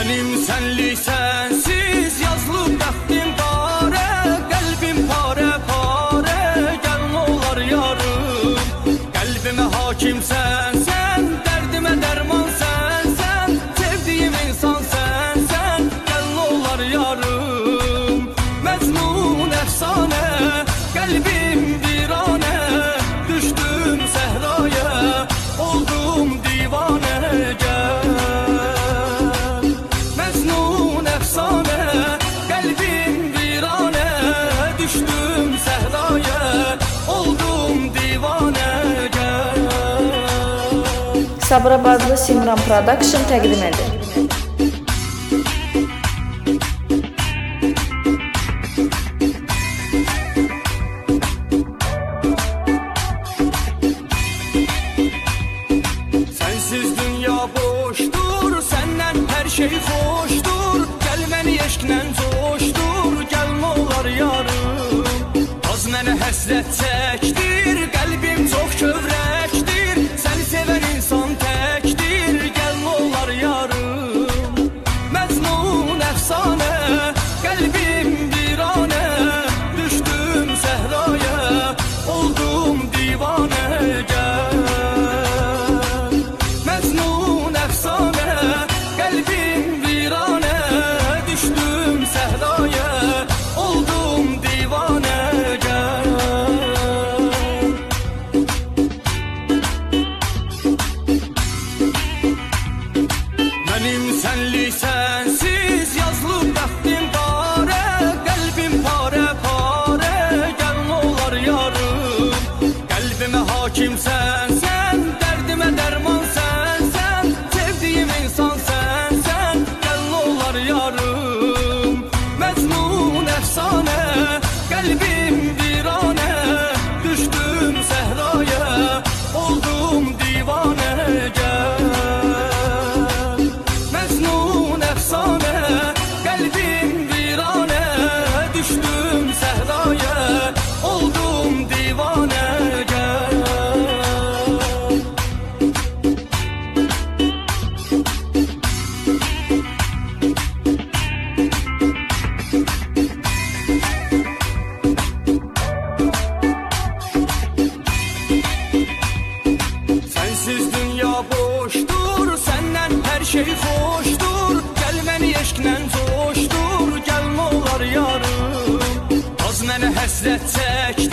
Benim senlik sensiz yazılıb bəxtim qara, qəlbim pare pare, gəl olar yarım. Qəlbimə hakim sənsən, dərdimə dərman sənsən, sevdiyim insan sənsən, gəl olar yarım. Məcnun əfsanə, qəlbim viranə, düşdüm səhraya, oldum divanə, gəl. Məcnun əfsanə, qəlbim viranə, düşdüm səhraya, oldum divanə, gəl. Sabirabadlı Simran Production təqdim edir. Sensiz dünya boşdur, senden her şey hoşdur. Gel məni eşqlə coşdur, gəl olar yarım. Az mənə həsrət çəkdir, qəlbim çox kövrəkdir. Səni sevən insan təkdir, gəl olar yarım. Məcnun əfsanə, qəlbim viranə, düşdüm səhraya, oldum divanə, gəl. Məcnun əfsanə, qəlbim viranə, düşdüm səhraya, oldum divanə, gəl. Mənim senlik sensiz yazılıb bəxtim qara, qəlbim pare pare, gəl olar yarım. Qəlbimə hakim sənsən, dərdimə dərman sənsən, sevdiyim insan sənsən, gəl olar yarım. Məcnun əfsanə, qəlbim viranə, düşdüm səhraya, oldum divanə, gəl. Məcnun əfsanə, qəlbim viranə, düşdüm səhraya, oldum divanə, gəl. Sensiz dünya boşdur, səndən hər şey xoşdur. Gəl məni eşqlə coşdur, gəl olar yarım. Az mənə həsrət çəkdir,